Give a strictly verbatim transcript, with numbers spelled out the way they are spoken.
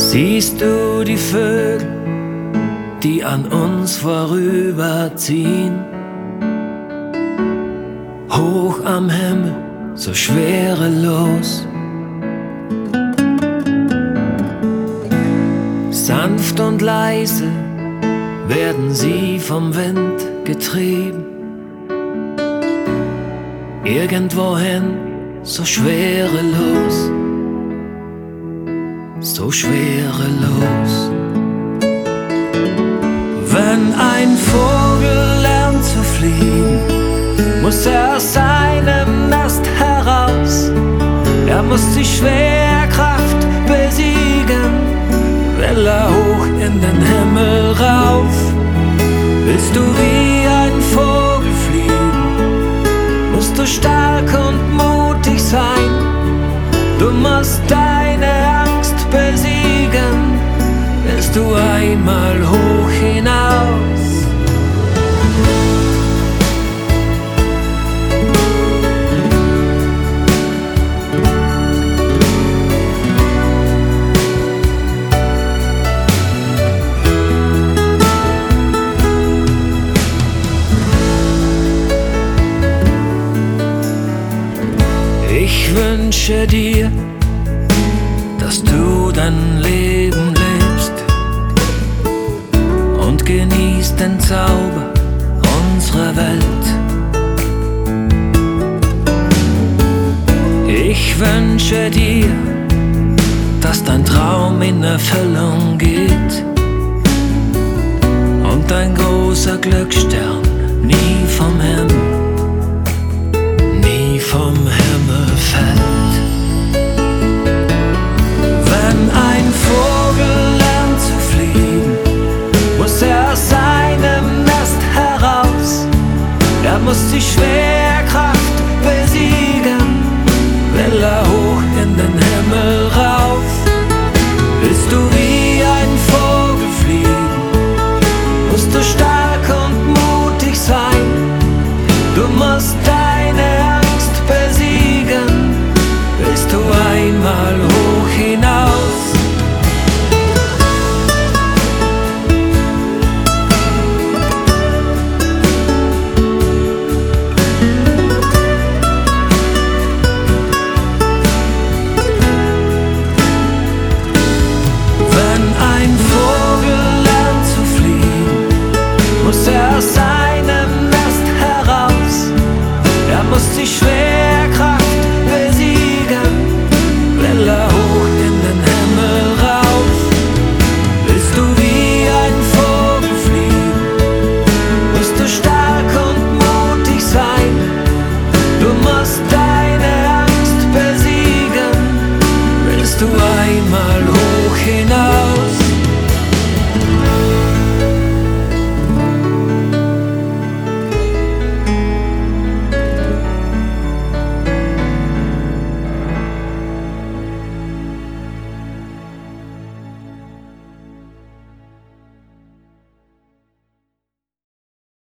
Siehst du die Vögel, die an uns vorüberziehen? Hoch am Himmel, so schwerelos. Sanft und leise werden sie vom Wind getrieben. Irgendwohin, so schwerelos, so schwerelos. Wenn ein Vogel lernt zu fliegen, muss er aus seinem Nest heraus. Er muss die Schwerkraft besiegen, will er hoch in den Himmel rauf. Willst du wie ein Vogel fliegen, musst du stark und mutig sein. Du musst deine Angst besiegen, willst du einmal hoch hinaus. Ich wünsche dir, dass du dein Leben lebst und genießt den Zauber unserer Welt. Ich wünsche dir, dass dein Traum in Erfüllung geht und ein großer Glücksstern nie vom Himmel, nie vom Himmel fällt. Wenn ein Vogel lernt zu fliegen, muss er aus seinem Nest heraus. Er muss sich schwer